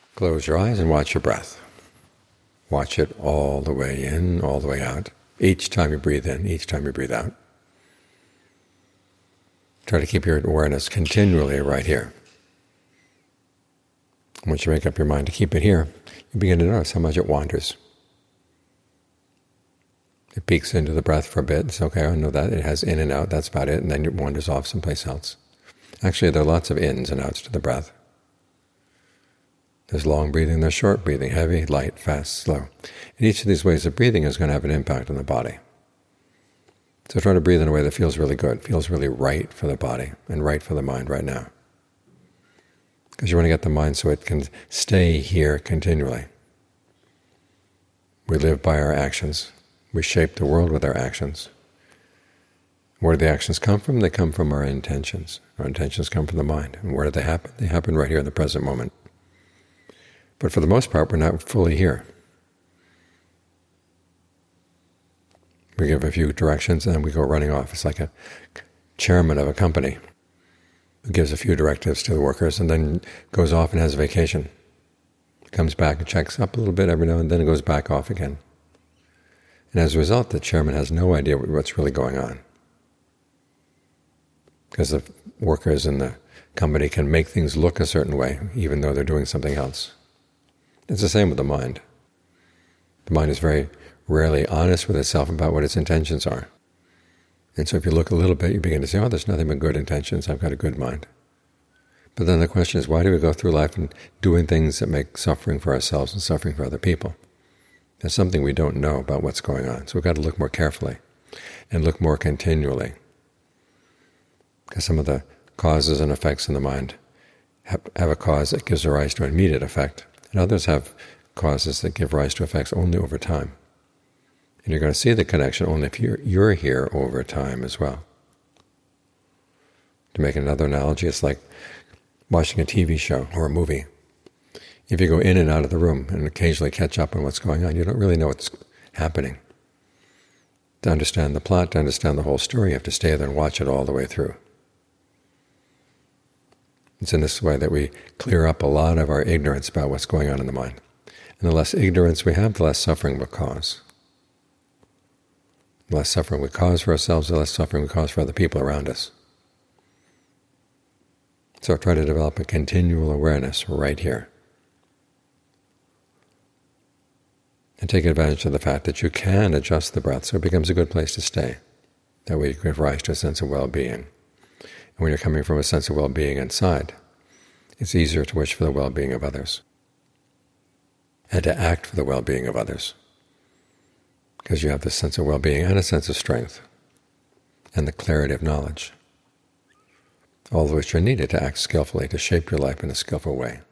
Close your eyes and watch your breath. Watch it all the way in, all the way out. Each time you breathe in, each time you breathe out. Try to keep your awareness continually right here. Once you make up your mind to keep it here, you begin to notice how much it wanders. It peeks into the breath for a bit. It's okay, I know that. It has in and out, that's about it, and then it wanders off someplace else. Actually, there are lots of ins and outs to the breath. There's long breathing, there's short breathing, heavy, light, fast, slow. And each of these ways of breathing is going to have an impact on the body. So try to breathe in a way that feels really good, feels really right for the body and right for the mind right now. Because you want to get the mind so it can stay here continually. We live by our actions. We shape the world with our actions. Where do the actions come from? They come from our intentions. Our intentions come from the mind. And where do they happen? They happen right here in the present moment. But for the most part, we're not fully here. We give a few directions and then we go running off. It's like a chairman of a company who gives a few directives to the workers and then goes off and has a vacation. Comes back and checks up a little bit every now and then and goes back off again. And as a result, the chairman has no idea what's really going on. Because the workers in the company can make things look a certain way, even though they're doing something else. It's the same with the mind. The mind is very rarely honest with itself about what its intentions are. And so if you look a little bit, you begin to say, oh, there's nothing but good intentions, I've got a good mind. But then the question is, why do we go through life and doing things that make suffering for ourselves and suffering for other people? There's something we don't know about what's going on. So we've got to look more carefully and look more continually. Because some of the causes and effects in the mind have a cause that gives rise to an immediate effect, and others have causes that give rise to effects only over time. And you're going to see the connection only if you're here over time as well. To make another analogy, it's like watching a TV show or a movie. If you go in and out of the room and occasionally catch up on what's going on, you don't really know what's happening. To understand the plot, to understand the whole story, you have to stay there and watch it all the way through. It's in this way that we clear up a lot of our ignorance about what's going on in the mind. And the less ignorance we have, the less suffering we'll cause. The less suffering we cause for ourselves, the less suffering we cause for other people around us. So try to develop a continual awareness right here. And take advantage of the fact that you can adjust the breath so it becomes a good place to stay. That way you give rise to a sense of well-being. And when you're coming from a sense of well-being inside, it's easier to wish for the well-being of others and to act for the well-being of others, because you have this sense of well-being and a sense of strength and the clarity of knowledge, all of which are needed to act skillfully, to shape your life in a skillful way.